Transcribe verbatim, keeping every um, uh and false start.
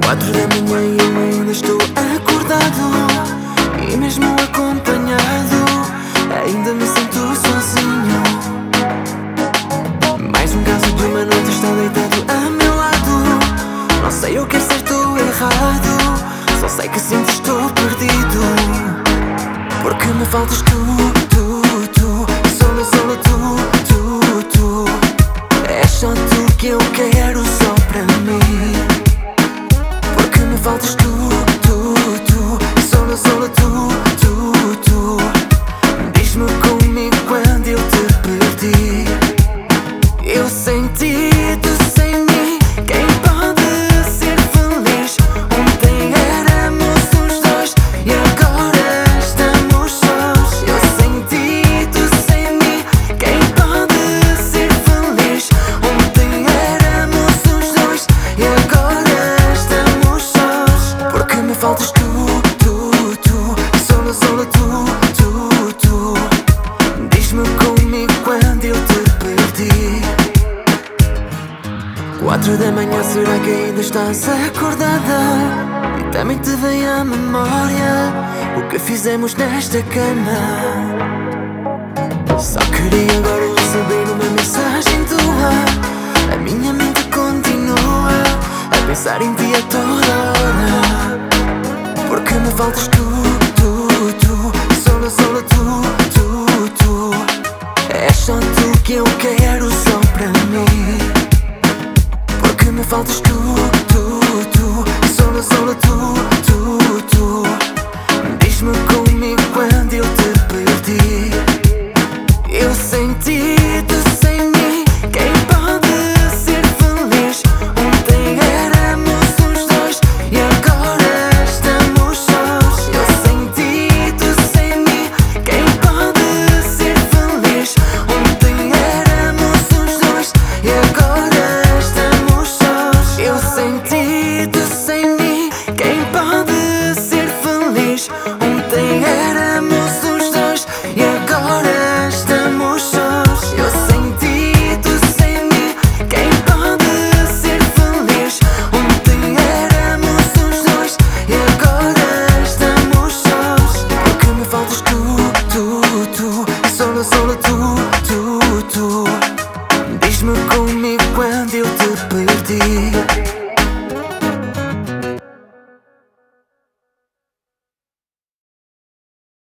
Quatro da manhã e eu ainda estou acordado, e mesmo acompanhado ainda me sinto sozinho. Mais um caso de uma noite está deitado a meu lado. Não sei o que é certo ou errado, só sei que sinto estou perdido, porque me faltas tu, tu, tu. Solo, solo tu, tu, tu. É só tu que eu quero só para mim, porque me faltas tu, tu, tu. Solo, solo tu, tu, tu. Diz-me comigo quando eu te perdi. Eu sem ti, tu sem mim, quem pode ser feliz? Ontem éramos os dois e agora estamos sós. Eu sem ti, tu sem mim, quem pode ser feliz? Ontem éramos os dois e agora estamos sós, porque me faltas tu, tu, tu. Solo, solo tu, tu, tu. Diz-me comigo quando eu te perdi. Quatro da manhã, será que ainda estás acordada? E também te vem à memória o que fizemos nesta cama. Só queria agora receber uma mensagem tua. A minha mente continua a pensar em ti a toda hora, porque me faltas tu.